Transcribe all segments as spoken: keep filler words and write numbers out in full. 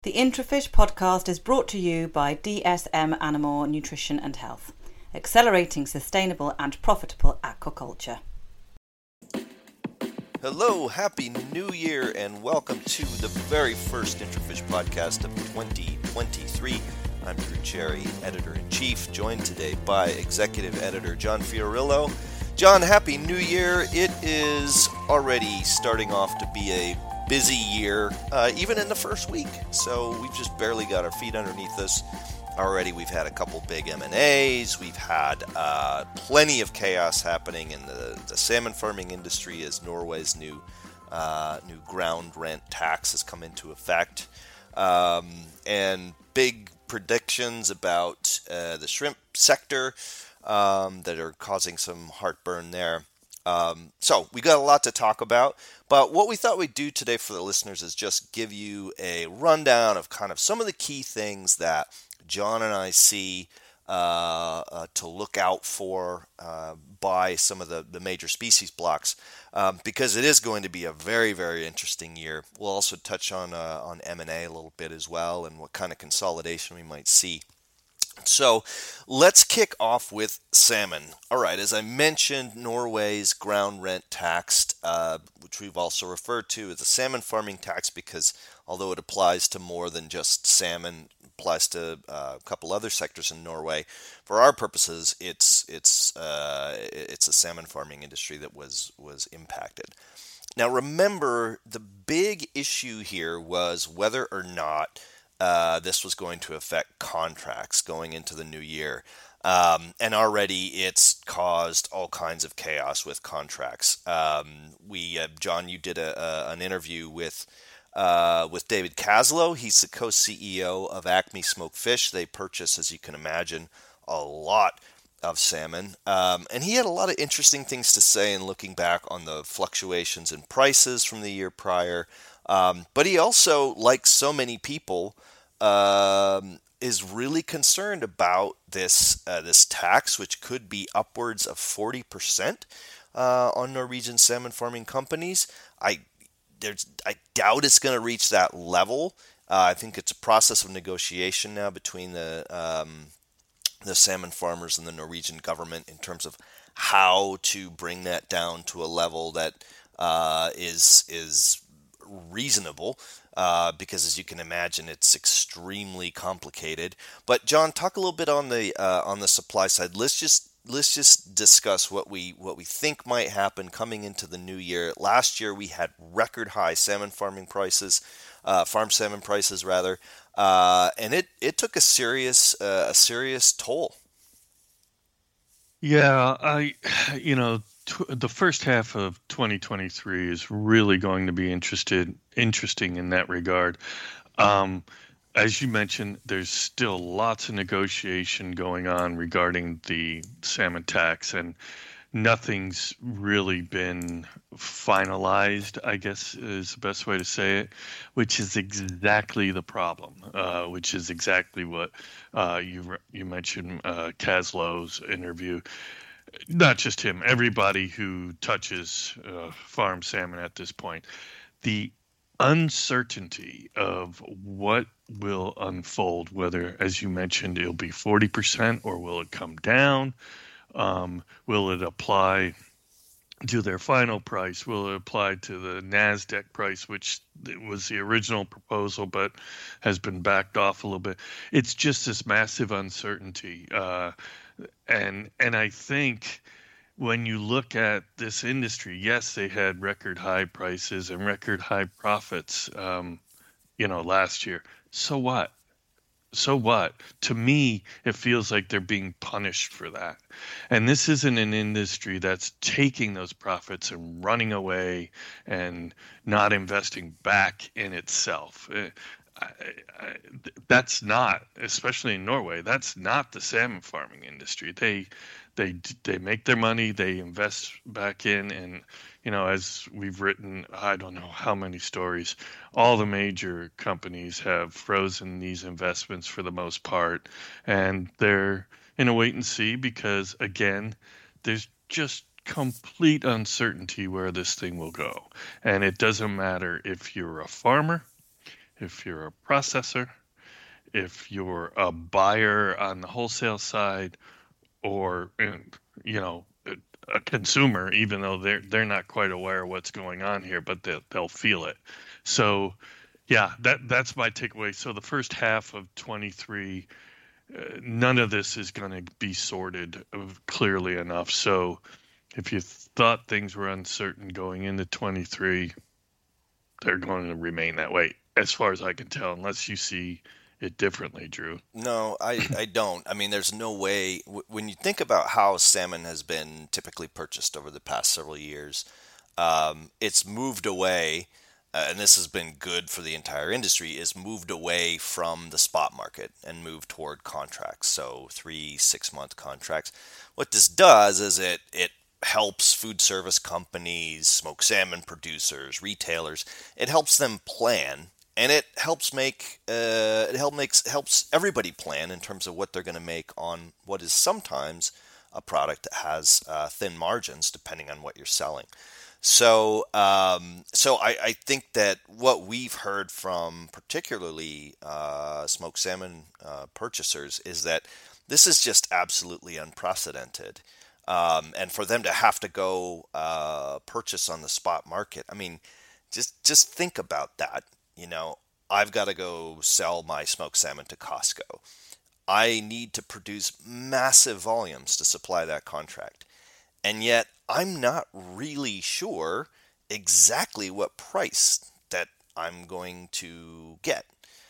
The IntraFish podcast is brought to you by D S M Animal Nutrition and Health, accelerating sustainable and profitable aquaculture. Hello, Happy New Year, and welcome to the very first IntraFish podcast of twenty twenty-three. I'm Drew Cherry, Editor-in-Chief, joined today by Executive Editor John Fiorillo. John, Happy New Year. It is already starting off to be a busy year, uh, even in the first week. So we've just barely got our feet underneath us. Already we've had a couple big M and A's. We've had uh, plenty of chaos happening in the, the salmon farming industry as Norway's new uh, new ground rent tax has come into effect. Um, and big predictions about uh, the shrimp sector um, that are causing some heartburn there. Um, so we got a lot to talk about, but what we thought we'd do today for the listeners is just give you a rundown of kind of some of the key things that John and I see uh, uh, to look out for uh, by some of the, the major species blocks, um, because it is going to be a very, very interesting year. We'll also touch on uh, on M and A a little bit as well, and what kind of consolidation we might see. So let's kick off with salmon. All right, as I mentioned, Norway's ground rent tax, uh, which we've also referred to as a salmon farming tax, because although it applies to more than just salmon, it applies to uh, a couple other sectors in Norway. For our purposes, it's it's uh, it's a salmon farming industry that was was impacted. Now, remember, the big issue here was whether or not Uh, this was going to affect contracts going into the new year. Um, and already it's caused all kinds of chaos with contracts. Um, we, uh, John, you did a, a, an interview with uh, with David Kaslow. He's the co-C E O of Acme Smoked Fish. They purchase, as you can imagine, a lot of salmon. Um, and he had a lot of interesting things to say in looking back on the fluctuations in prices from the year prior. Um, but he also, like so many people, um, is really concerned about this uh, this tax, which could be upwards of forty percent uh, on Norwegian salmon farming companies. I there's I doubt it's going to reach that level. Uh, I think it's a process of negotiation now between the um, the salmon farmers and the Norwegian government in terms of how to bring that down to a level that uh, is is reasonable, uh, because as you can imagine, it's extremely complicated. But John, talk a little bit on the uh, on the supply side. Let's just let's just discuss what we what we think might happen coming into the new year. Last year we had record high salmon farming prices, uh, farm salmon prices rather, uh, and it, it took a serious uh, a serious toll. Yeah, I, you know, tw- the first half of twenty twenty-three is really going to be interested, interesting in that regard. Um, as you mentioned, there's still lots of negotiation going on regarding the salmon tax, and nothing's really been finalized, I guess is the best way to say it, which is exactly the problem, uh, which is exactly what uh, you re- you mentioned uh, Kaslow's interview. Not just him, everybody who touches uh, farm salmon at this point. The uncertainty of what will unfold, whether, as you mentioned, it'll be forty percent or will it come down? Um, will it apply to their final price? Will it apply to the NASDAQ price, which was the original proposal but has been backed off a little bit? It's just this massive uncertainty. Uh, and and I think when you look at this industry, yes, they had record high prices and record high profits, um, you know, last year. So what? So what? To me, it feels like they're being punished for that. And this isn't an industry that's taking those profits and running away and not investing back in itself. Uh, I, I, that's not, especially in Norway, that's not the salmon farming industry. They they they make their money, they invest back in, and you know, as we've written, I don't know how many stories, all the major companies have frozen these investments for the most part, and they're in a wait and see because, again, there's just complete uncertainty where this thing will go. And it doesn't matter if you're a farmer, if you're a processor, if you're a buyer on the wholesale side, or you know a consumer, even though they're they're not quite aware of what's going on here, but they'll they'll feel it. So yeah, that that's my takeaway. So the first half of twenty-three, uh, none of this is going to be sorted clearly enough. So if you thought things were uncertain going into twenty-three, they're going to remain that way, as far as I can tell, unless you see it differently, Drew. No, I, I don't. I mean, there's no way. W- when you think about how salmon has been typically purchased over the past several years, um, it's moved away, uh, and this has been good for the entire industry, is moved away from the spot market and moved toward contracts. So three, six month contracts. What this does is it it helps food service companies, smoked salmon producers, retailers. It helps them plan. And it helps make uh, it help makes helps everybody plan in terms of what they're going to make on what is sometimes a product that has uh, thin margins, depending on what you're selling. So, um, so I, I think that what we've heard from particularly uh, smoked salmon uh, purchasers is that this is just absolutely unprecedented, um, and for them to have to go uh, purchase on the spot market. I mean, just just think about that. You know, I've got to go sell my smoked salmon to Costco. I need to produce massive volumes to supply that contract. And yet, I'm not really sure exactly what price that I'm going to get.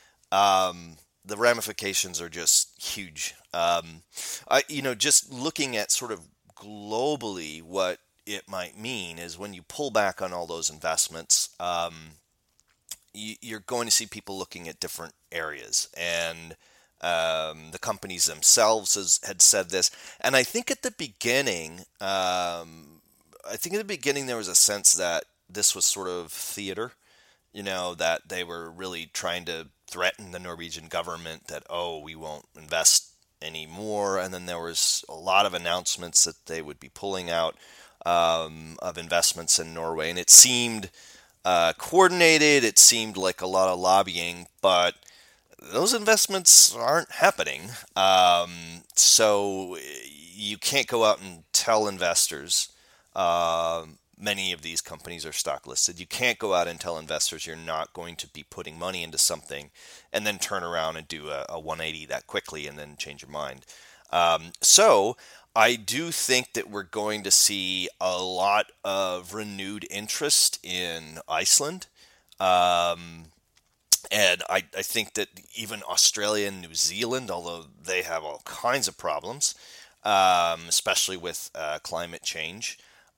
Um, the ramifications are just huge. Um, I, you know, just looking at sort of globally what it might mean is when you pull back on all those investments, um, you're going to see people looking at different areas, and um, the companies themselves has, had said this. And I think at the beginning, um, I think at the beginning there was a sense that this was sort of theater, you know, that they were really trying to threaten the Norwegian government that, oh, we won't invest anymore. And then there was a lot of announcements that they would be pulling out um, of investments in Norway, and it seemed Uh, coordinated. It seemed like a lot of lobbying, but those investments aren't happening. Um, so you can't go out and tell investors. Uh, many of these companies are stock listed. You can't go out and tell investors you're not going to be putting money into something and then turn around and do a, a one eighty that quickly and then change your mind. Um, so I do think that we're going to see a lot of renewed interest in Iceland. Um, and I, I think that even Australia and New Zealand, although they have all kinds of problems, um, especially with uh, climate change,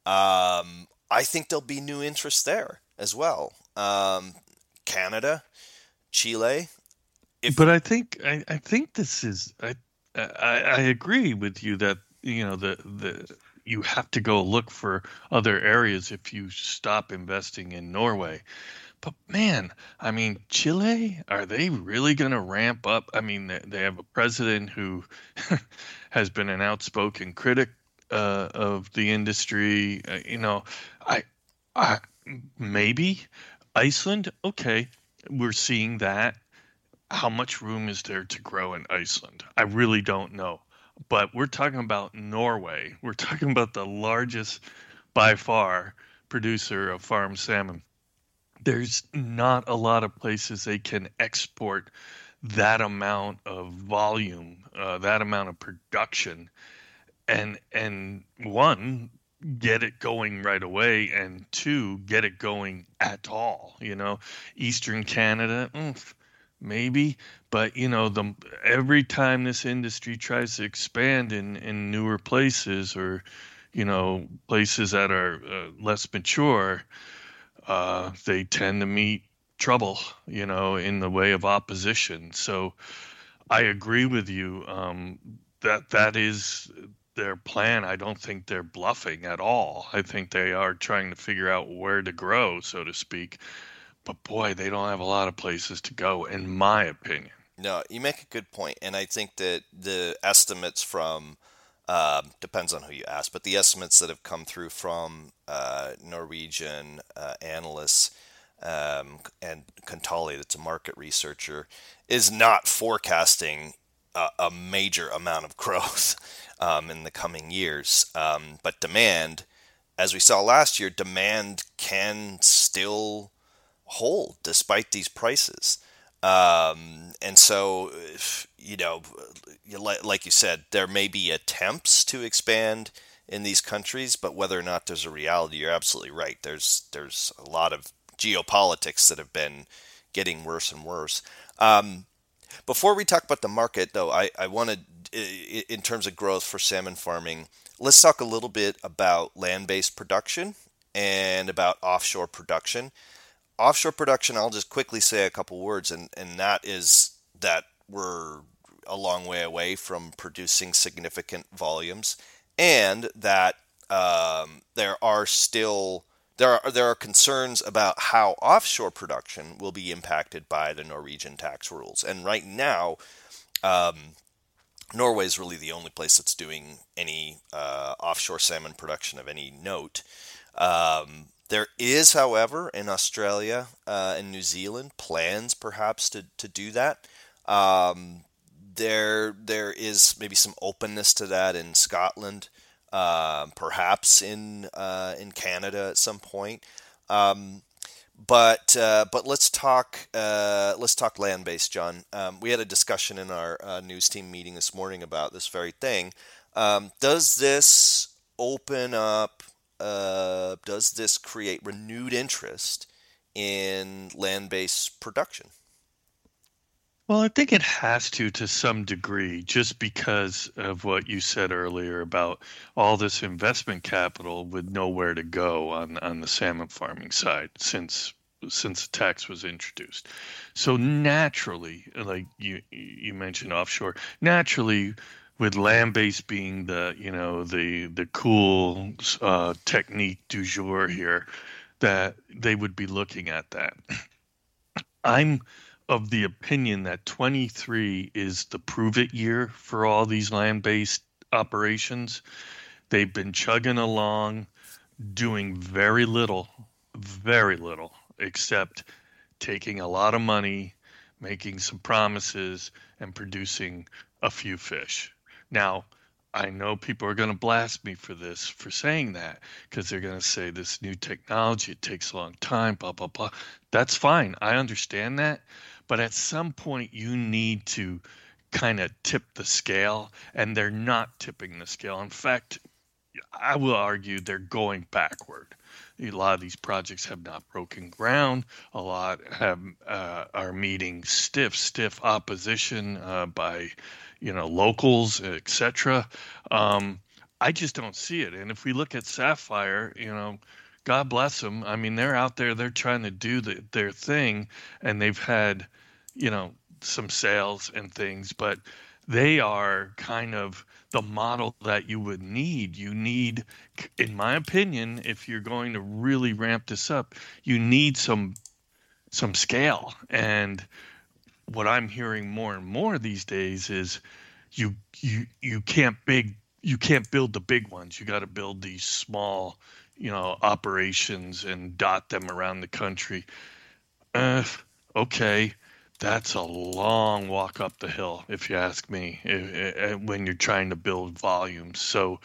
um, I think there'll be new interest there as well. Um, Canada, Chile. If... But I think I, I think this is I, I I agree with you that you know the the you have to go look for other areas if you stop investing in Norway. But man, I mean, Chile, are they really going to ramp up? I mean, they, they have a president who has been an outspoken critic uh, of the industry. Uh, you know, I, I maybe Iceland. Okay, we're seeing that. How much room is there to grow in Iceland? I really don't know. But we're talking about Norway. We're talking about the largest, by far, producer of farmed salmon. There's not a lot of places they can export that amount of volume, uh, that amount of production, and and one, get it going right away, and two, get it going at all. You know, Eastern Canada, mm, maybe, but you know, the every time this industry tries to expand in in newer places, or you know, places that are uh, less mature, uh, they tend to meet trouble, you know, in the way of opposition. So I agree with you um, that that is their plan. I don't think they're bluffing at all. I think they are trying to figure out where to grow, so to speak. But boy, they don't have a lot of places to go, in my opinion. No, you make a good point, and I think that the estimates from Um, depends on who you ask, but the estimates that have come through from uh, Norwegian uh, analysts um, and Contali, that's a market researcher, is not forecasting a, a major amount of growth um, in the coming years. Um, but demand, as we saw last year, demand can still hold despite these prices. Um, and so, you know, like you said, there may be attempts to expand in these countries, but whether or not there's a reality, you're absolutely right. There's there's a lot of geopolitics that have been getting worse and worse. Um, before we talk about the market, though, I, I wanted, in terms of growth for salmon farming, let's talk a little bit about land-based production and about offshore production. Offshore production, I'll just quickly say a couple words, and, and that is that we're a long way away from producing significant volumes, and that um, there are still there are there are concerns about how offshore production will be impacted by the Norwegian tax rules. And right now, um, Norway is really the only place that's doing any uh, offshore salmon production of any note. Um, There is, however, in Australia uh, and New Zealand, plans perhaps to, to do that. Um, there there is maybe some openness to that in Scotland, uh, perhaps in uh, in Canada at some point. Um, but uh, but let's talk uh, let's talk land-based, John. Um, we had a discussion in our uh, news team meeting this morning about this very thing. Um, does this open up? Uh, does this create renewed interest in land-based production? Well, I think it has to to some degree, just because of what you said earlier about all this investment capital with nowhere to go on, on the salmon farming side since since the tax was introduced. So naturally, like you you mentioned offshore, naturally, with land-based being the, you know, the the cool uh, technique du jour here, that they would be looking at that. I'm of the opinion that twenty-three is the prove-it year for all these land-based operations. They've been chugging along, doing very little, very little, except taking a lot of money, making some promises, and producing a few fish. Now, I know people are going to blast me for this, for saying that, because they're going to say this new technology, it takes a long time, blah, blah, blah. That's fine. I understand that. But at some point, you need to kind of tip the scale, and they're not tipping the scale. In fact, I will argue they're going backward. A lot of these projects have not broken ground. A lot have uh, are meeting stiff, stiff opposition uh, by, you know, locals, et cetera. Um, I just don't see it. And if we look at Sapphire, you know, God bless them. I mean, they're out there, they're trying to do the, their thing, and they've had, you know, some sales and things, but they are kind of the model that you would need. You need, in my opinion, if you're going to really ramp this up, you need some some scale. And what I'm hearing more and more these days is you you you can't big you can't build the big ones. You got to build these small, you know, operations and dot them around the country. Uh, okay. That's a long walk up the hill, if you ask me, when you're trying to build volumes. So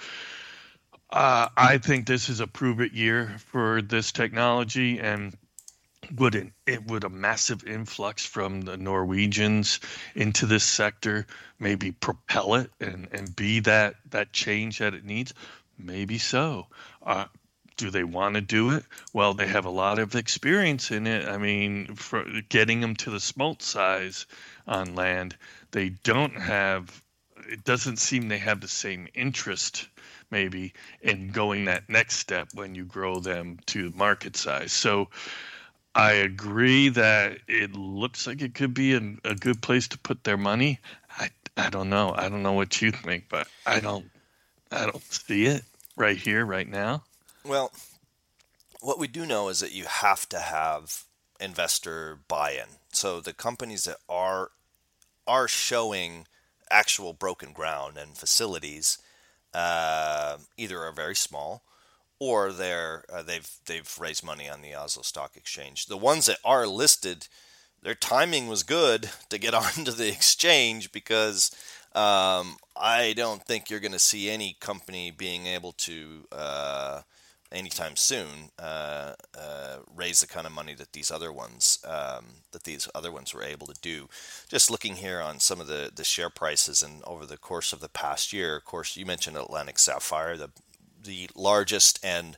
uh, I think this is a prove-it year for this technology, and would it, it would a massive influx from the Norwegians into this sector maybe propel it and, and be that, that change that it needs? Maybe so. Uh, Do they want to do it? Well, they have a lot of experience in it. I mean, for getting them to the smolt size on land, they don't have, it doesn't seem they have the same interest maybe in going that next step when you grow them to market size. So I agree that it looks like it could be a, a good place to put their money. I, I don't know. I don't know what you think, but I don't, I don't see it right here, right now. Well, what we do know is that you have to have investor buy-in. So the companies that are are showing actual broken ground and facilities uh, either are very small or they're uh, they've they've raised money on the Oslo Stock Exchange. The ones that are listed, their timing was good to get onto the exchange because um, I don't think you're going to see any company being able to uh, anytime soon uh, uh, raise the kind of money that these other ones um, that these other ones were able to do. Just looking here on some of the, the share prices and over the course of the past year, of course, you mentioned Atlantic Sapphire, the the largest and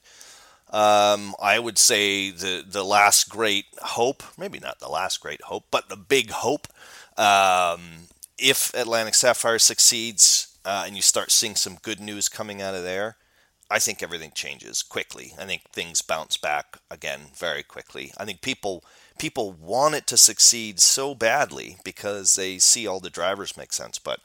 um, I would say the the last great hope, maybe not the last great hope, but the big hope. Um, if Atlantic Sapphire succeeds uh, and you start seeing some good news coming out of there, I think everything changes quickly. I think things bounce back again very quickly. I think people people want it to succeed so badly because they see all the drivers make sense, but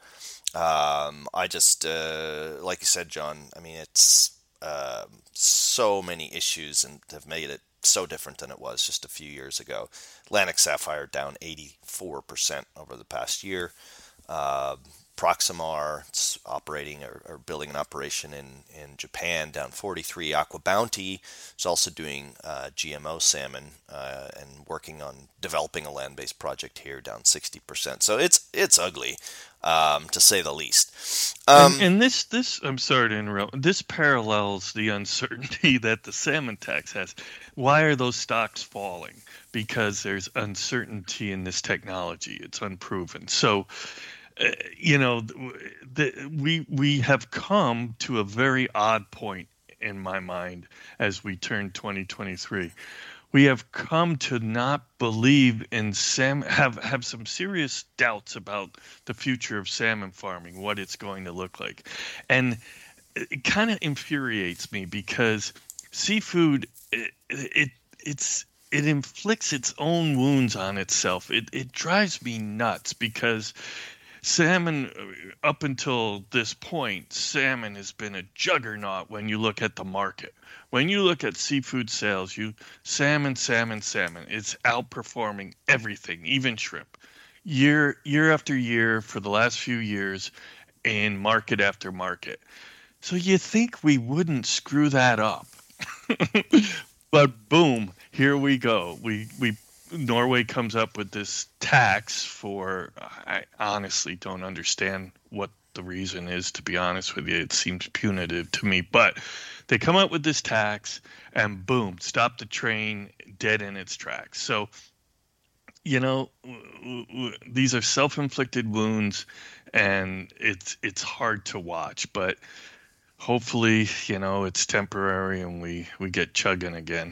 Um, I just, uh, like you said, John, I mean, it's uh, so many issues and have made it so different than it was just a few years ago. Atlantic Sapphire down eighty-four percent over the past year. Uh, Proximar, it's operating or, or building an operation in, in Japan, down forty-three. Aqua Bounty is also doing uh, G M O salmon uh, and working on developing a land-based project here, down sixty percent. So it's it's ugly, um, to say the least. Um, and, and this this I'm sorry to interrupt. This parallels the uncertainty that the salmon tax has. Why are those stocks falling? Because there's uncertainty in this technology. It's unproven. So. Uh, you know, the, we we have come to a very odd point in my mind as we turn twenty twenty-three. We have come to not believe in salmon, have, have some serious doubts about the future of salmon farming, what it's going to look like. And it kind of infuriates me because seafood, it, it it's it inflicts its own wounds on itself. It it drives me nuts because salmon, up until this point, salmon has been a juggernaut when you look at the market. When you look at seafood sales, you salmon, salmon, salmon. It's outperforming everything, even shrimp. Year year after year for the last few years in market after market. So you think we wouldn't screw that up. But boom, here we go. We we Norway comes up with this tax for, I honestly don't understand what the reason is, to be honest with you. It seems punitive to me, but they come up with this tax and boom, stop the train dead in its tracks. So, you know, these are self-inflicted wounds and it's, it's hard to watch, but hopefully, you know, it's temporary and we, we get chugging again.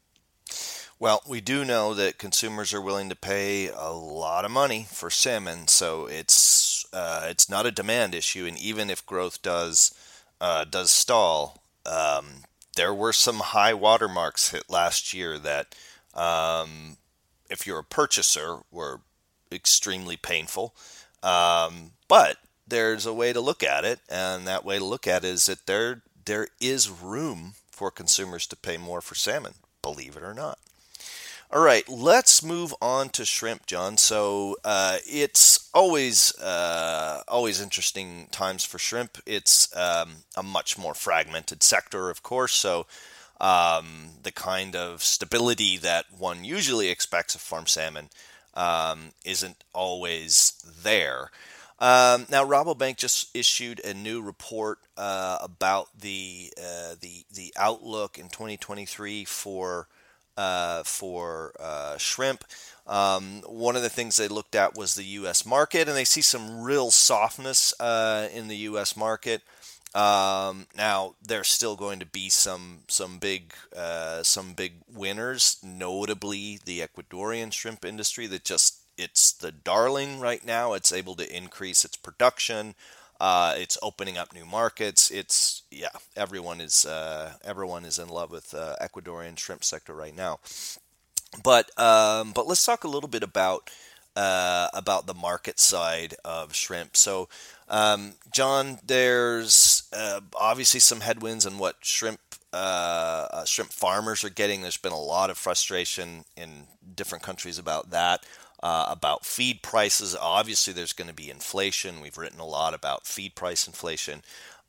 Well, we do know that consumers are willing to pay a lot of money for salmon, so it's uh, it's not a demand issue. And even if growth does uh, does stall, um, there were some high watermarks hit last year that, um, if you're a purchaser, were extremely painful. Um, but there's a way to look at it, and that way to look at it is that there there is room for consumers to pay more for salmon, believe it or not. All right, let's move on to shrimp, John. So uh, it's always uh, always interesting times for shrimp. It's um, a much more fragmented sector, of course, so um, the kind of stability that one usually expects of farm salmon um, isn't always there. Um, now, Rabobank just issued a new report uh, about the uh, the the outlook in twenty twenty-three for Uh, for uh, shrimp. Um, one of the things they looked at was the U S market, and they see some real softness uh, in the U S market. Um, now, there's still going to be some some big uh, some big winners, notably the Ecuadorian shrimp industry that just it's the darling right now. It's able to increase its production. Uh, it's opening up new markets. It's yeah, everyone is uh, everyone is in love with uh, Ecuadorian shrimp sector right now. But um, but let's talk a little bit about uh, about the market side of shrimp. So, um, John, there's uh, obviously some headwinds in what shrimp uh, uh, shrimp farmers are getting. There's been a lot of frustration in different countries about that. Uh, about feed prices. Obviously, there's going to be inflation. We've written a lot about feed price inflation.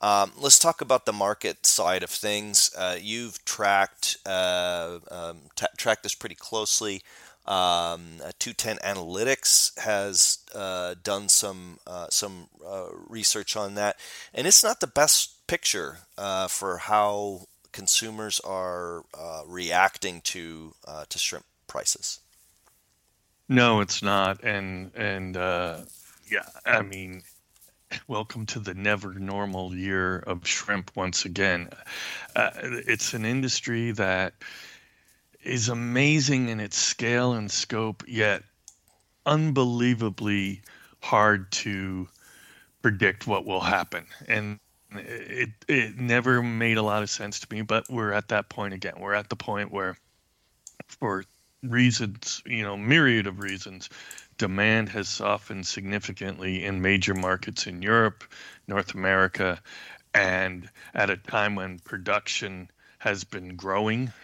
Um, let's talk about the market side of things. Uh, you've tracked uh, um, t- tracked this pretty closely. Um, uh, two ten Analytics has uh, done some uh, some uh, research on that, and it's not the best picture uh, for how consumers are uh, reacting to uh, to shrimp prices. No, it's not. And and uh, yeah, I mean, welcome to the never normal year of shrimp once again. Uh, it's an industry that is amazing in its scale and scope, yet unbelievably hard to predict what will happen. And it it never made a lot of sense to me, but we're at that point again. We're at the point where, for reasons, you know, myriad of reasons, demand has softened significantly in major markets in Europe, North America, and at a time when production has been growing.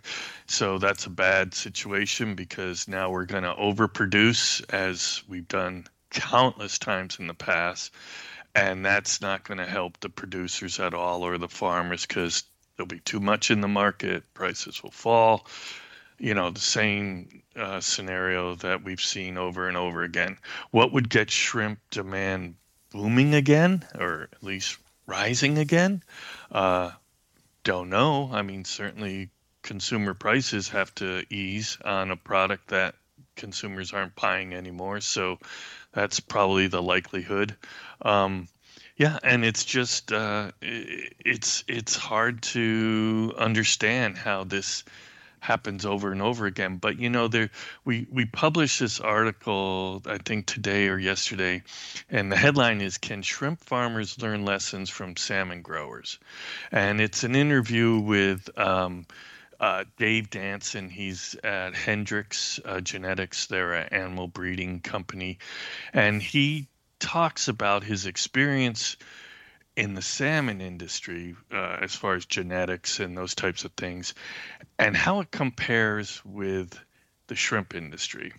So that's a bad situation because now we're going to overproduce, as we've done countless times in the past. And that's not going to help the producers at all, or the farmers, because there'll be too much in the market, prices will fall. You know, the same uh, scenario that we've seen over and over again. What would get shrimp demand booming again, or at least rising again? Uh, don't know. I mean, certainly consumer prices have to ease on a product that consumers aren't buying anymore. So that's probably the likelihood. Um, yeah, and it's just uh, it's it's hard to understand how this happens over and over again. But you know, there we we published this article, I think today or yesterday, and the headline is, "Can Shrimp Farmers Learn Lessons from Salmon Growers?" And it's an interview with um, uh, Dave Danson. He's at Hendricks uh, Genetics. They're an animal breeding company, and he talks about his experience in the salmon industry uh, as far as genetics and those types of things, and how it compares with the shrimp industry.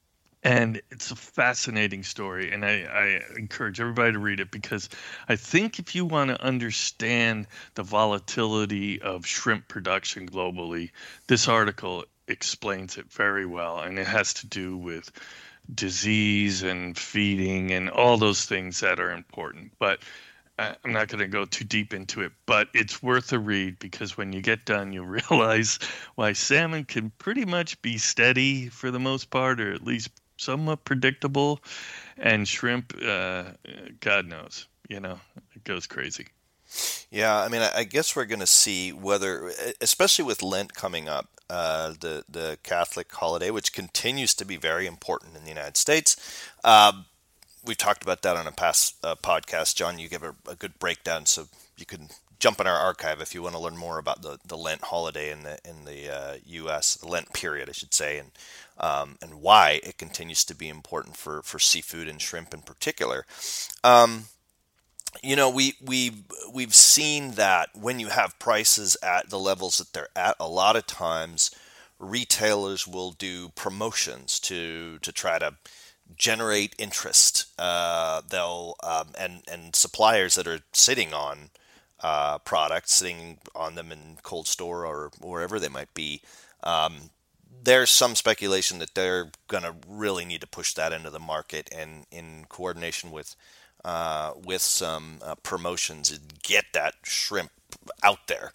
And it's a fascinating story, and I, I encourage everybody to read it, because I think if you want to understand the volatility of shrimp production globally, this article explains it very well, and it has to do with disease and feeding and all those things that are important. But I'm not going to go too deep into it, but it's worth a read, because when you get done, you'll realize why salmon can pretty much be steady for the most part, or at least somewhat predictable, and shrimp, uh, God knows, you know, it goes crazy. Yeah, I mean, I guess we're going to see whether, especially with Lent coming up, uh, the the Catholic holiday, which continues to be very important in the United States. Um, we've talked about that on a past uh, podcast. John, you give a, a good breakdown, so you can jump in our archive if you want to learn more about the, the Lent holiday in the in the uh, U S, the Lent period, I should say, and um, and why it continues to be important for, for seafood and shrimp in particular. Um, you know, we we we've seen that when you have prices at the levels that they're at, a lot of times retailers will do promotions to to try to generate interest. Uh, they'll um, and and suppliers that are sitting on uh, products, sitting on them in cold store or wherever they might be. Um, there's some speculation that they're going to really need to push that into the market, and in coordination with uh, with some uh, promotions, and get that shrimp out there.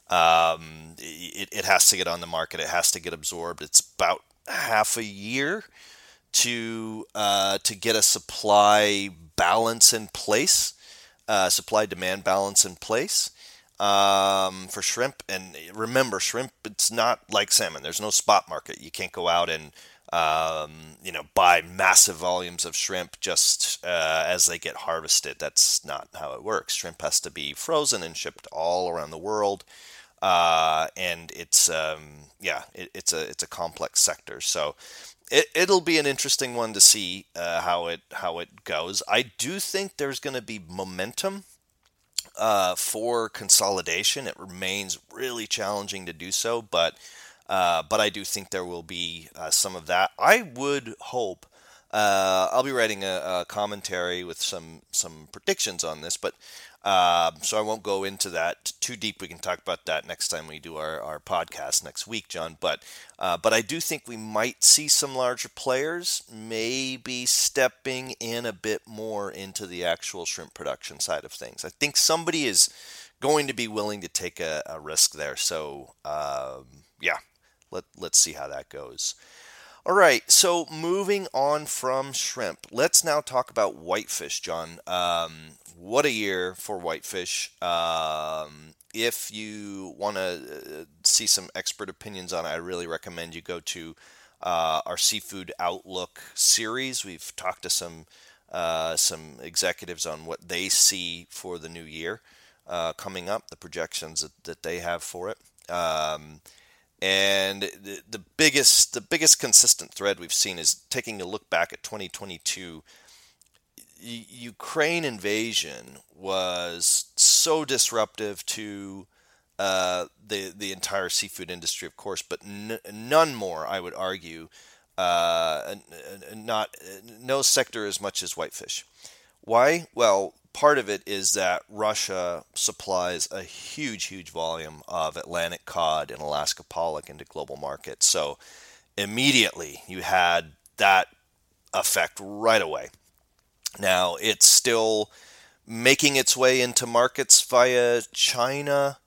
Um, it, it has to get on the market. It has to get absorbed. It's about half a year to uh, to get a supply balance in place, uh, supply demand balance in place um, for shrimp. And remember, shrimp, it's not like salmon. There's no spot market. You can't go out and um, you know buy massive volumes of shrimp just uh, as they get harvested. That's not how it works. Shrimp has to be frozen and shipped all around the world. Uh, and it's um, yeah, it, it's a it's a complex sector. So it, it'll be an interesting one to see uh, how it how it goes. I do think there's going to be momentum uh, for consolidation. It remains really challenging to do so, but uh, but I do think there will be uh, some of that. I would hope Uh, I'll be writing a, a commentary with some some predictions on this, but uh, so I won't go into that too deep. We can talk about that next time we do our, our podcast next week, John. But uh, but I do think we might see some larger players maybe stepping in a bit more into the actual shrimp production side of things. I think somebody is going to be willing to take a, a risk there. So um, yeah, let let's see how that goes. All right, so moving on from shrimp, let's now talk about whitefish, John. Um, what a year for whitefish. Um, if you want to see some expert opinions on it, I really recommend you go to uh, our Seafood Outlook series. We've talked to some uh, some executives on what they see for the new year uh, coming up, the projections that, that they have for it. Um, And the, the biggest the biggest consistent thread we've seen is taking a look back at twenty twenty-two. U- Ukraine invasion was so disruptive to uh, the the entire seafood industry, of course, but n- none more, I would argue, uh, not no sector as much as whitefish. Why? Well, part of it is that Russia supplies a huge, huge volume of Atlantic cod and Alaska pollock into global markets. So immediately you had that effect right away. Now it's still making its way into markets via China,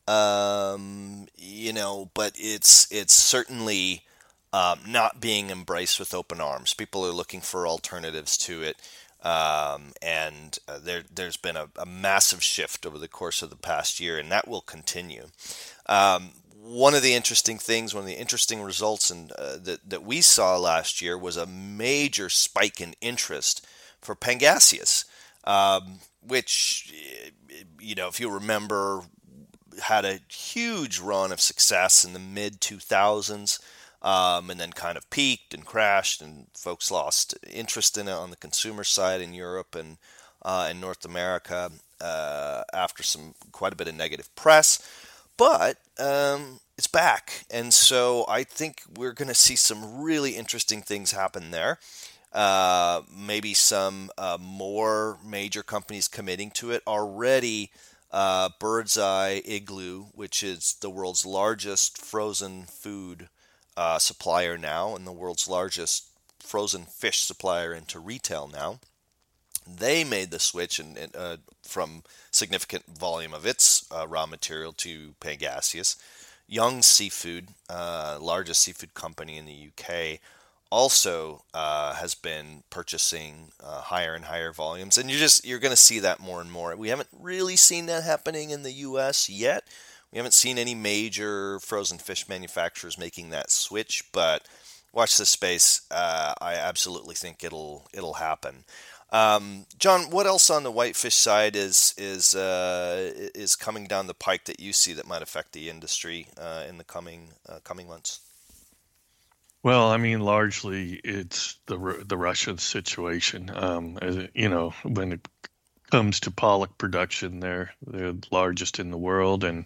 um, you know, but it's it's certainly um, not being embraced with open arms. People are looking for alternatives to it. Um, and uh, there, there's been a, a massive shift over the course of the past year, and that will continue. Um, one of the interesting things, one of the interesting results in, uh, that, that we saw last year was a major spike in interest for Pangasius, um, which, you know, if you remember, had a huge run of success in the mid two thousands. Um, and then kind of peaked and crashed, and folks lost interest in it on the consumer side in Europe and uh, in North America uh, after some quite a bit of negative press. But um, it's back, and so I think we're going to see some really interesting things happen there. Uh, maybe some uh, more major companies committing to it already. Uh, Birdseye Igloo, which is the world's largest frozen food Uh, supplier now and the world's largest frozen fish supplier into retail now. They made the switch and, and uh, from significant volume of its uh, raw material to Pangasius. Young Seafood, uh, largest seafood company in the U K, also uh, has been purchasing uh, higher and higher volumes, and you're just you're going to see that more and more. We haven't really seen that happening in the U S yet. We haven't seen any major frozen fish manufacturers making that switch, but watch this space. Uh, I absolutely think it'll it'll happen. Um, John, what else on the whitefish side is is uh, is coming down the pike that you see that might affect the industry uh, in the coming uh, coming months? Well, I mean, largely it's the Ru- the Russian situation. Um, as it- you know, when it comes to pollock production, they're they're the largest in the world, and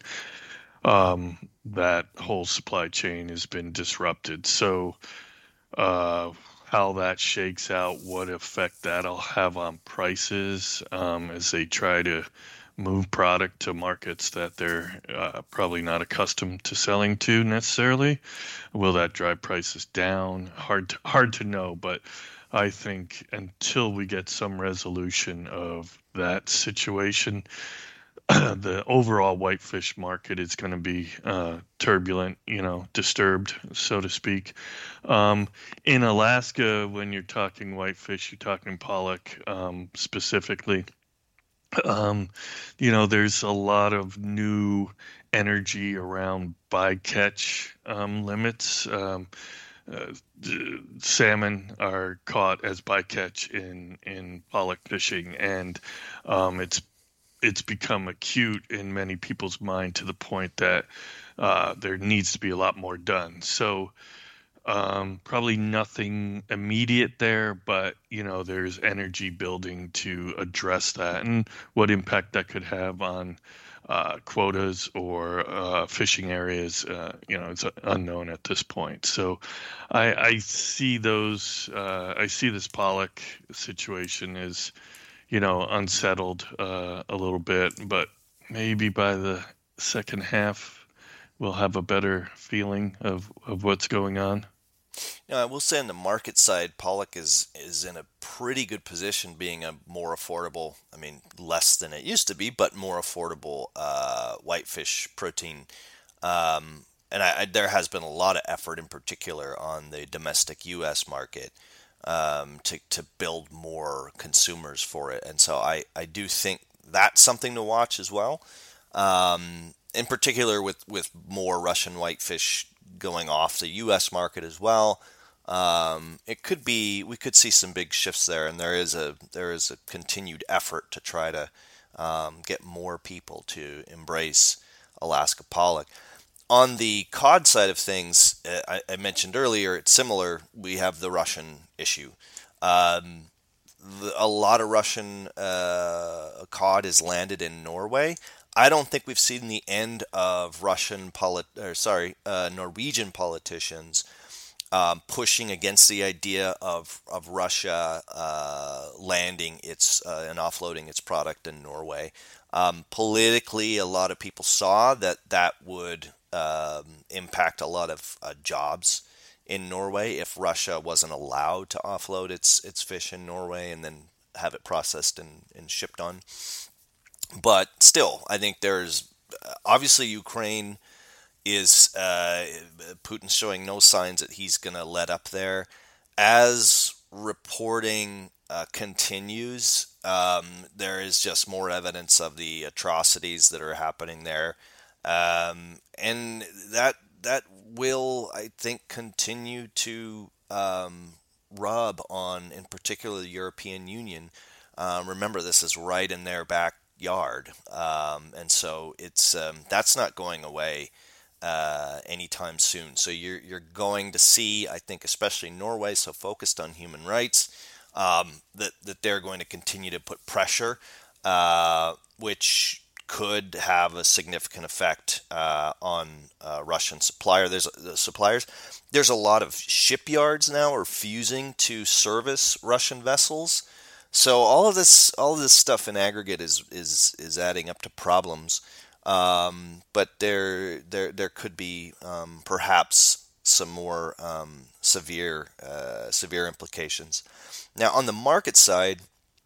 um, that whole supply chain has been disrupted. So, uh, how that shakes out, what effect that'll have on prices um, as they try to move product to markets that they're uh, probably not accustomed to selling to necessarily. Will that drive prices down? Hard to, hard to know, but I think until we get some resolution of that situation, the overall whitefish market is going to be uh, turbulent, you know, disturbed, so to speak. Um, in Alaska, when you're talking whitefish, you're talking pollock um, specifically. Um, you know, there's a lot of new energy around bycatch um, limits. Um, uh, salmon are caught as bycatch in in pollock fishing, and um, it's it's become acute in many people's mind to the point that uh, there needs to be a lot more done. So Um, probably nothing immediate there, but you know, there's energy building to address that and what impact that could have on uh, quotas or uh, fishing areas. Uh, you know, it's unknown at this point. So, I, I see those. Uh, I see this pollock situation as, you know, unsettled uh, a little bit, but maybe by the second half, we'll have a better feeling of, of what's going on. Now, I will say on the market side, pollock is is in a pretty good position, being a more affordable. I mean, less than it used to be, but more affordable uh, whitefish protein. Um, and I, I, there has been a lot of effort, in particular, on the domestic U S market um, to to build more consumers for it. And so I I do think that's something to watch as well. Um, in particular, with with more Russian whitefish going off the U S market as well. Um, it could be we could see some big shifts there, and there is a there is a continued effort to try to um, get more people to embrace Alaska pollock. On the cod side of things, I, I mentioned earlier, it's similar. We have the Russian issue. Um, the, a lot of Russian uh, cod is landed in Norway. I don't think we've seen the end of Russian polit- or sorry, uh, Norwegian politicians um, pushing against the idea of of Russia uh, landing its uh, and offloading its product in Norway. Um, politically, a lot of people saw that that would um, impact a lot of uh, jobs in Norway if Russia wasn't allowed to offload its its fish in Norway and then have it processed and, and shipped on. But still, I think there's obviously Ukraine is uh, Putin's showing no signs that he's going to let up there. As reporting uh, continues, um, there is just more evidence of the atrocities that are happening there, um, and that that will, I think, continue to um, rub on, in particular, the European Union. Um, remember, this is right in their backyard, um, and so it's um, that's not going away uh, anytime soon. So you're you're going to see, I think, especially Norway, so focused on human rights, um, that that they're going to continue to put pressure, uh, which could have a significant effect uh, on uh, Russian supplier. There's uh, suppliers. There's a lot of shipyards now are fusing to service Russian vessels. So all of this, all of this stuff in aggregate is is is adding up to problems. Um, but there there there could be um, perhaps some more um, severe uh, severe implications. Now on the market side,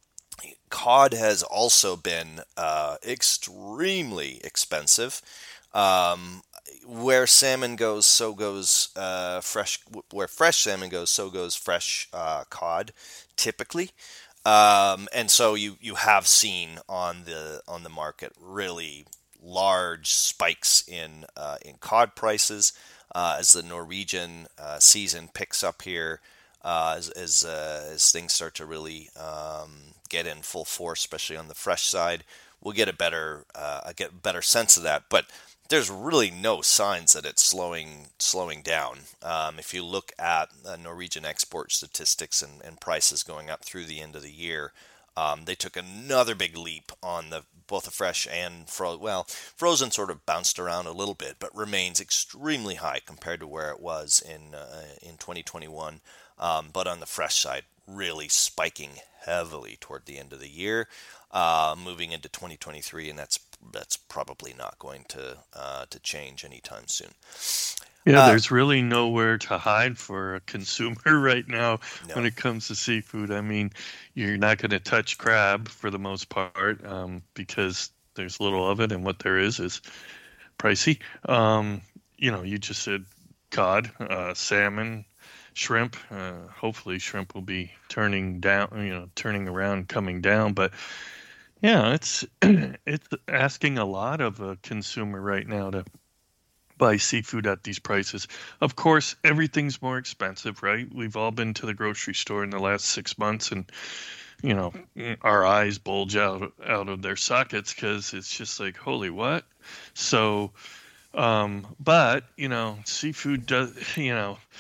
cod has also been uh, extremely expensive. Um, where salmon goes, so goes uh, fresh. Where fresh salmon goes, so goes fresh uh, cod, typically. Um, and so you, you have seen on the on the market really large spikes in uh, in cod prices uh, as the Norwegian uh, season picks up here, uh, as as, uh, as things start to really um, get in full force, especially on the fresh side. We'll get a better uh, get a better sense of that, but there's really no signs that it's slowing slowing down. Um, if you look at uh, Norwegian export statistics and, and prices going up through the end of the year, um, they took another big leap on the both the fresh and fro- well, frozen sort of bounced around a little bit, but remains extremely high compared to where it was in uh, in twenty twenty-one. Um, but on the fresh side, really spiking heavily toward the end of the year, uh, moving into twenty twenty-three, and that's that's probably not going to uh, to change anytime soon. Yeah, uh, there's really nowhere to hide for a consumer right now no. when it comes to seafood. I mean, you're not going to touch crab for the most part um, because there's little of it, and what there is is pricey. Um, you know, you just said cod, uh, salmon, shrimp. Uh, hopefully, shrimp will be turning down. You know, turning around, coming down, but. Yeah, it's it's asking a lot of a consumer right now to buy seafood at these prices. Of course, everything's more expensive, right? We've all been to the grocery store in the last six months, and you know, our eyes bulge out out of their sockets because it's just like, holy what? So, um, but you know, seafood does, you know.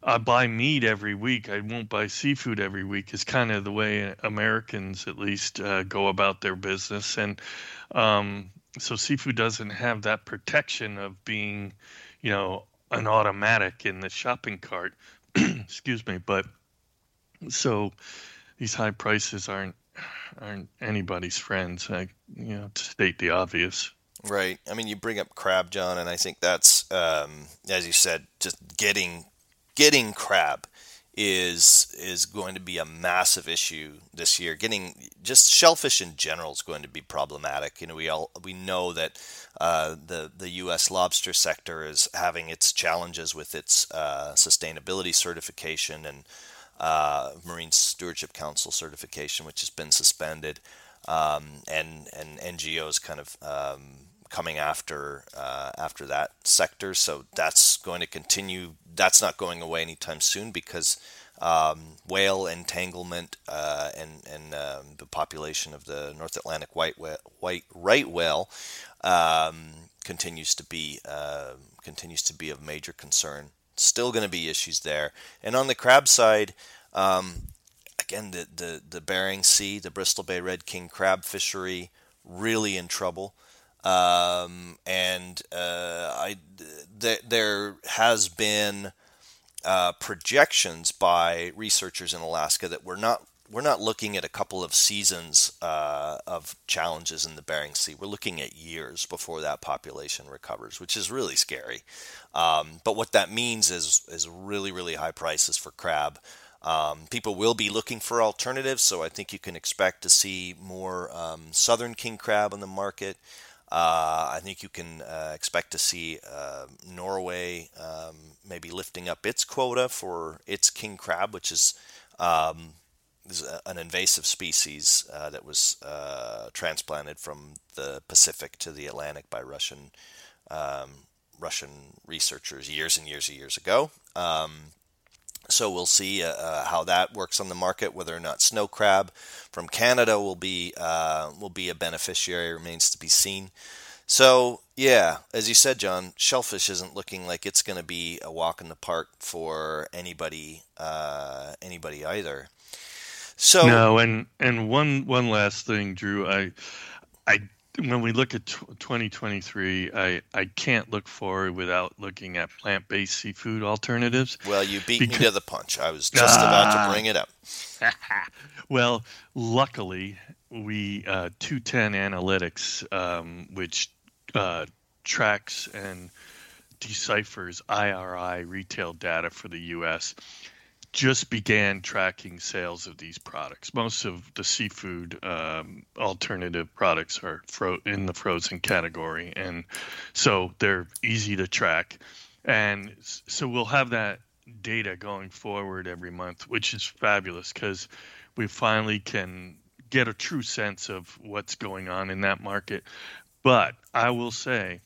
I buy meat every week. I won't buy seafood every week. Is kind of the way Americans, at least, uh, go about their business, and um, so seafood doesn't have that protection of being, you know, an automatic in the shopping cart. Excuse me, but so these high prices aren't aren't anybody's friends. I, you know, to state the obvious. Right. I mean, you bring up crab, John, and I think that's, um, as you said, just getting getting crab is is going to be a massive issue this year. Getting just shellfish in general is going to be problematic. You know, we all we know that uh, the the U S lobster sector is having its challenges with its uh, sustainability certification and uh, Marine Stewardship Council certification, which has been suspended, um, and and N G Os kind of um, coming after uh, after that sector. So that's going to continue. That's not going away anytime soon because um, whale entanglement uh, and and um, the population of the North Atlantic white whale, white right whale um, continues to be uh, continues to be of major concern. Still going to be issues there. And on the crab side, um, again, the, the, the Bering Sea, the Bristol Bay Red King crab fishery, really in trouble. Um, and uh, I, th- there has been uh, projections by researchers in Alaska that we're not we're not looking at a couple of seasons uh, of challenges in the Bering Sea. We're looking at years before that population recovers, which is really scary. Um, but what that means is is really, really high prices for crab. Um, people will be looking for alternatives, so I think you can expect to see more um, southern king crab on the market. Uh, I think you can uh, expect to see uh, Norway um, maybe lifting up its quota for its king crab, which is um, is an invasive species uh, that was uh, transplanted from the Pacific to the Atlantic by Russian um, Russian researchers years and years and years ago. Um, so we'll see uh, uh, how that works on the market. Whether or not snow crab from Canada will be uh, will be a beneficiary remains to be seen. So yeah, as you said, John, shellfish isn't looking like it's going to be a walk in the park for anybody uh, anybody either. So no, and and one one last thing, Drew. I I when we look at twenty twenty-three, I I can't look forward without looking at plant-based seafood alternatives. Well, you beat because, me to the punch. I was just ah. about to bring it up. Well, luckily, we uh, two ten Analytics, um, which uh, tracks and deciphers I R I retail data for the U S, just began tracking sales of these products. Most of the seafood um, alternative products are fro- in the frozen category, and so they're easy to track. And so we'll have that data going forward every month, which is fabulous because we finally can get a true sense of what's going on in that market. But I will say,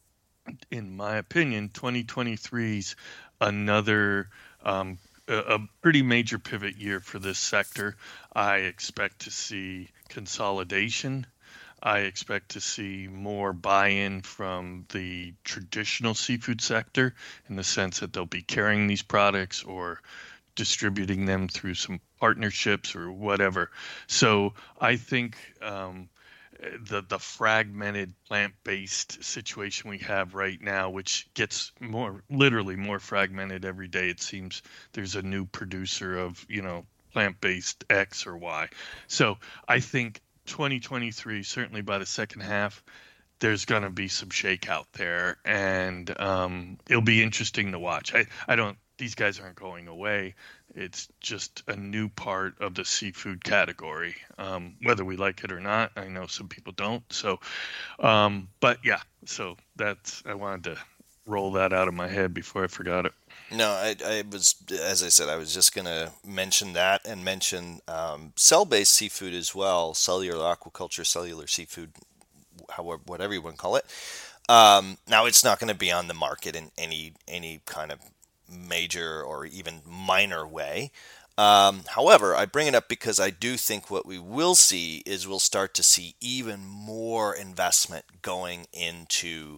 in my opinion, twenty twenty-three's another um, a pretty major pivot year for this sector. I expect to see consolidation. I expect to see more buy-in from the traditional seafood sector in the sense that they'll be carrying these products or distributing them through some partnerships or whatever. So I think um, the the fragmented plant-based situation we have right now, which gets more literally more fragmented every day. It seems there's a new producer of, you know, plant-based X or Y. So I think twenty twenty-three, certainly by the second half, there's going to be some shakeout there, and um, it'll be interesting to watch. I, I don't, these guys aren't going away. It's just a new part of the seafood category, um, whether we like it or not. I know some people don't. So, um, but yeah, so that's, I wanted to roll that out of my head before I forgot it. No, I, I was, as I said, I was just going to mention that and mention um, cell-based seafood as well, cellular aquaculture, cellular seafood, however, whatever you want to call it. Um, now, it's not going to be on the market in any any kind of major or even minor way. Um, however, I bring it up because I do think what we will see is we'll start to see even more investment going into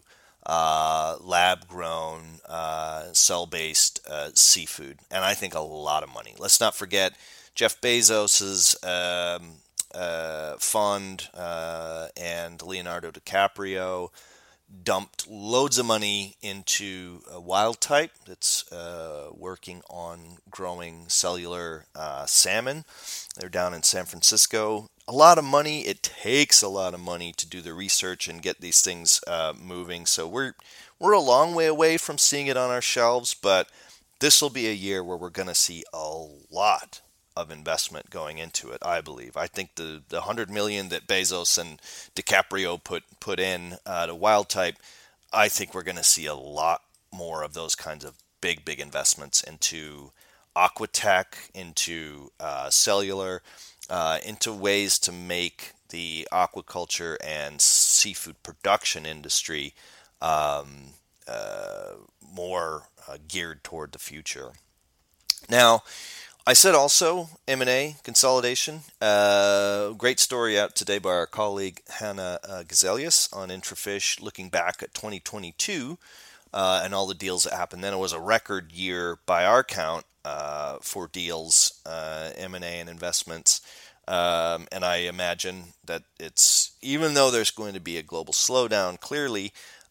uh, lab-grown, uh, cell-based uh, seafood, and I think a lot of money. Let's not forget Jeff Bezos's um, uh, fund uh, and Leonardo DiCaprio dumped loads of money into a wild type that's uh, working on growing cellular uh, salmon. They're down in San Francisco. A lot of money. It takes a lot of money to do the research and get these things uh, moving. So we're we're a long way away from seeing it on our shelves, but this will be a year where we're going to see a lot of investment going into it, I believe. I think the, the one hundred million dollars that Bezos and DiCaprio put put in uh, to wild type, I think we're going to see a lot more of those kinds of big, big investments into aquatech, into uh, cellular, uh, into ways to make the aquaculture and seafood production industry um, uh, more uh, geared toward the future. Now, I said also M and A consolidation. Uh, great story out today by our colleague Hannah uh, Gazelius on IntraFish, looking back at twenty twenty-two uh, and all the deals that happened. Then it was a record year by our count uh, for deals, uh, M and A and investments. Um, and I imagine that it's, even though there's going to be a global slowdown, clearly,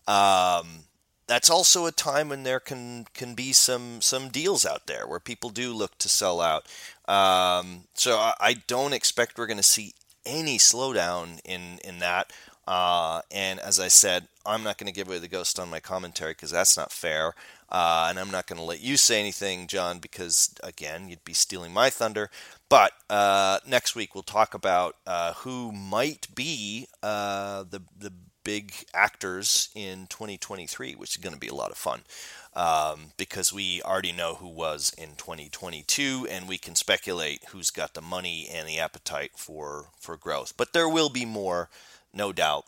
um, that's also a time when there can, can be some, some deals out there where people do look to sell out. Um, so I, I don't expect we're going to see any slowdown in, in that. Uh, and as I said, I'm not going to give away the ghost on my commentary because that's not fair. Uh, and I'm not going to let you say anything, John, because, again, you'd be stealing my thunder. But uh, next week we'll talk about uh, who might be uh, the the big actors in twenty twenty-three, which is going to be a lot of fun um, because we already know who was in twenty twenty-two, and we can speculate who's got the money and the appetite for, for growth. But there will be more, no doubt.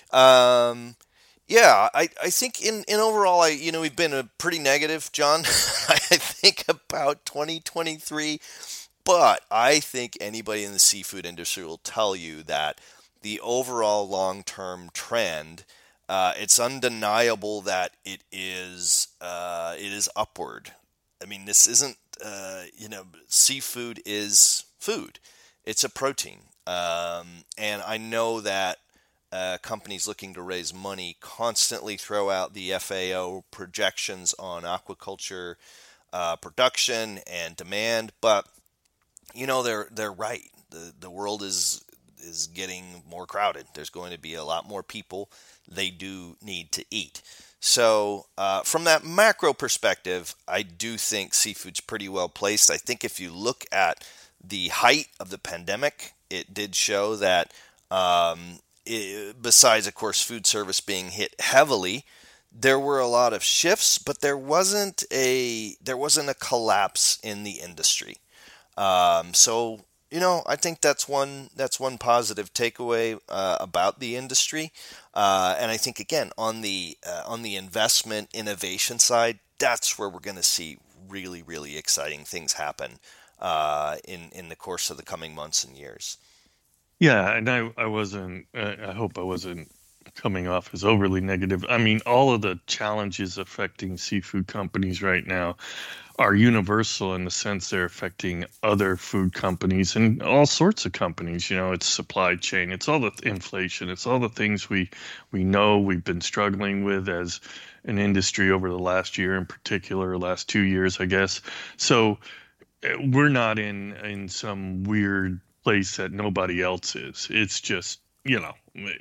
Um, yeah, I, I think in, in overall, I you know, we've been a pretty negative, John, I think about twenty twenty-three, but I think anybody in the seafood industry will tell you that the overall long-term trend, uh, it's undeniable that it is uh, it is upward. I mean, this isn't, uh, you know, seafood is food. It's a protein. Um, and I know that uh, companies looking to raise money constantly throw out the F A O projections on aquaculture uh, production and demand, but, you know, they're they're right. The, the world is... is getting more crowded. There's going to be a lot more people. They do need to eat. So uh, from that macro perspective, I do think seafood's pretty well placed. I think if you look at the height of the pandemic, it did show that um, it, besides, of course, food service being hit heavily, there were a lot of shifts, but there wasn't a there wasn't a collapse in the industry. Um, so You know, I think that's one that's one positive takeaway uh, about the industry, uh, and I think again on the uh, on the investment innovation side, that's where we're going to see really really exciting things happen uh, in in the course of the coming months and years. Yeah, and I I wasn't. Uh, I hope I wasn't coming off as overly negative. I mean, all of the challenges affecting seafood companies right now are universal in the sense they're affecting other food companies and all sorts of companies. You know, it's supply chain, it's all the inflation, it's all the things we we know we've been struggling with as an industry over the last year, in particular, last two years, I guess. So we're not in in some weird place that nobody else is. It's just, you know,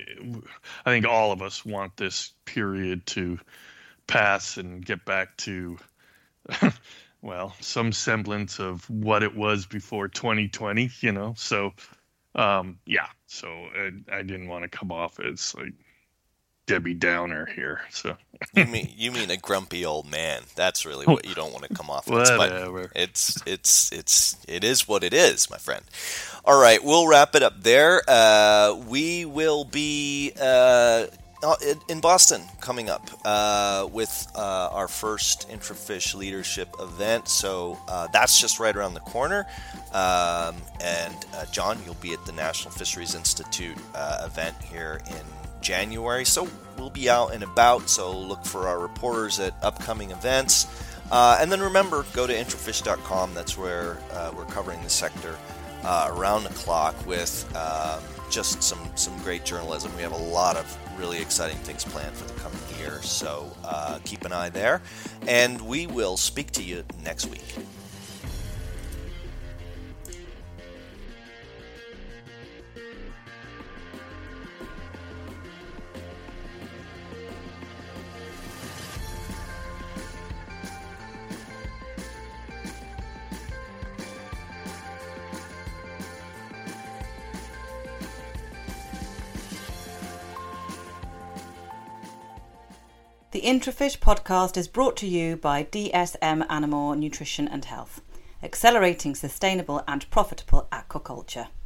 I think all of us want this period to pass and get back to well, some semblance of what it was before twenty twenty, you know. So, um, yeah. So I, I didn't want to come off as like Debbie Downer here. So you mean you mean a grumpy old man? That's really what you don't want to come off as. Whatever. But it's it's it's it is what it is, my friend. All right, we'll wrap it up there. Uh, we will be uh, in Boston coming up uh, with uh, our first IntraFish leadership event. So uh, that's just right around the corner. Um, and uh, John, you'll be at the National Fisheries Institute uh, event here in January, so we'll be out and about, so look for our reporters at upcoming events. Uh, and then remember, go to intrafish dot com. That's where uh, we're covering the sector uh, around the clock with um, just some, some great journalism. We have a lot of really exciting things planned for the coming year, so uh, keep an eye there. And we will speak to you next week. The IntraFish podcast is brought to you by D S M Anamore Nutrition and Health, accelerating sustainable and profitable aquaculture.